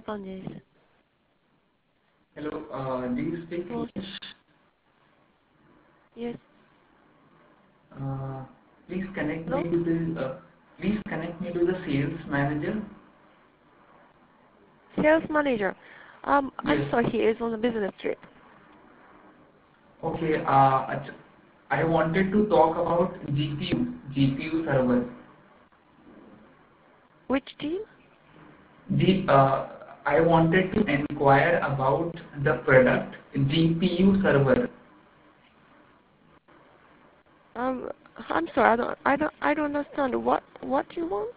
Japanese. Hello, do you speak So, English? yes. Uh, please connect me Hello? to the sales manager. Sales manager. I'm Yes. sorry, he is on a business trip. Okay. I wanted to talk about GPU server. Which team? G, uh, I wanted to inquire about the product GPU server. Um, I'm sorry, I don't understand. What you want?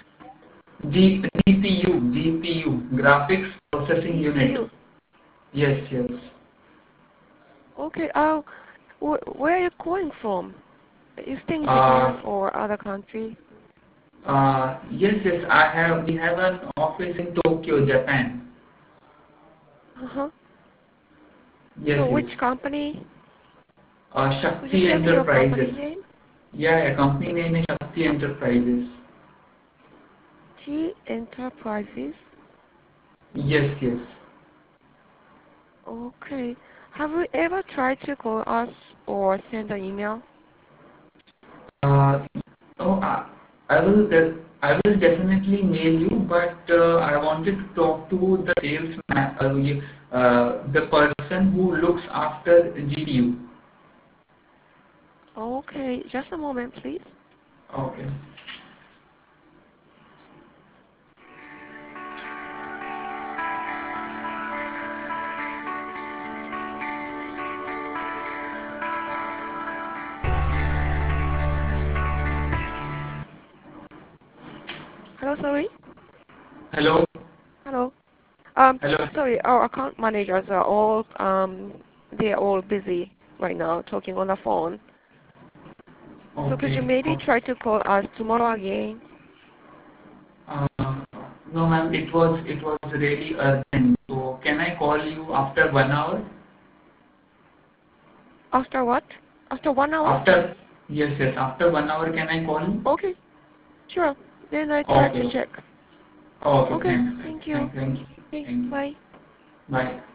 GPU, graphics processing unit. GPU. Yes, yes. Okay. Where are you calling from? You stay in Japan Uh, or other country? yes, yes. We have an office in Tokyo, Japan. Uh-huh. Yes, So which yes. company? Could you Shakti tell me your company Enterprises. name? Yeah, company name is Shakti Enterprises. T Enterprises. Yes, yes. Okay. Have you ever tried to call us or send an email? Uh, no, I will definitely mail you, but I wanted to talk to the the person who looks after GPU. Okay, just a moment, please. Okay. Hello, sorry. Hello. Hello. Hello. Sorry, our account managers are all they are all busy right now talking on the phone. So could you Okay. maybe Okay. try to call us tomorrow again? Uh, no, ma'am. It was really urgent. So can I call you after 1 hour? After what? After 1 hour? After yes, yes. After 1 hour, can I call you? Okay, sure. Then I try to Okay. check. Okay. Okay, Thanks. thank you. Thank you. Okay, Thank you. bye. Bye.